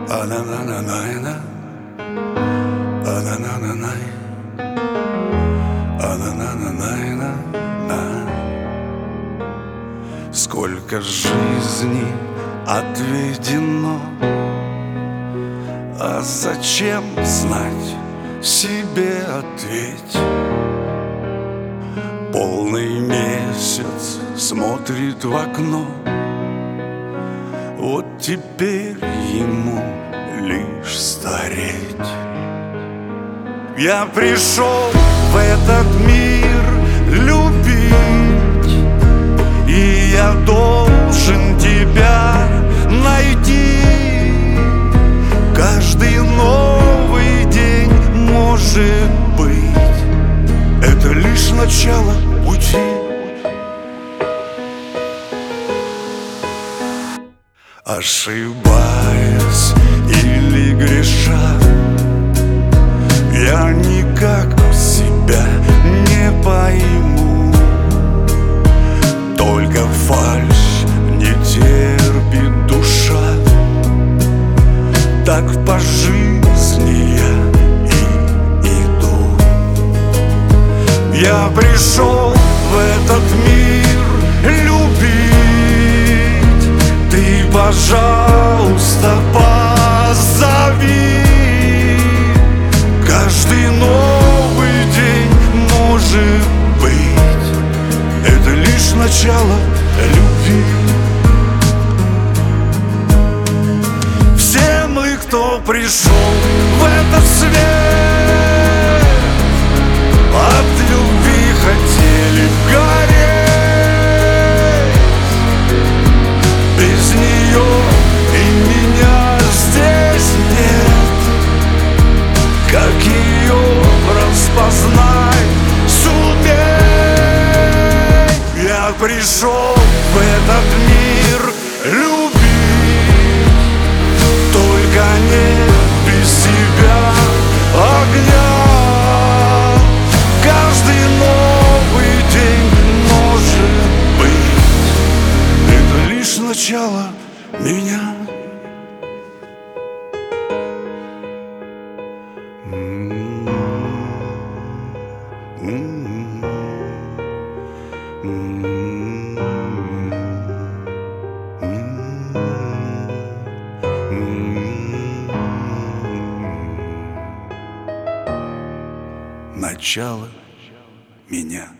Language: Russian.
А-на-на-на-на-на, а-на-на-на-най, а-на-на-на-най-на-на. Сколько жизней отведено, а зачем знать, себе ответь. Полный месяц смотрит в окно, вот теперь ему лишь стареть. Я пришел в этот мир любить, и я должен тебя найти. Каждый новый день, может быть, это лишь начало пути. Ошибаясь или греша, я никак себя не пойму. Только фальшь не терпит душа, так по жизни я и иду. Я пришел в этот мир любить, ты, пожалуйста, позови. Каждый новый день, может быть, это лишь начало любви. Все мы, кто пришел в этот свет, от любви хотели гореть. Без нее и меня здесь нет. Как ее распознать, сумей. Я пришел в этот мир любить, только не без себя огня. Каждый новый день, может быть, это лишь начало меня. Начало меня.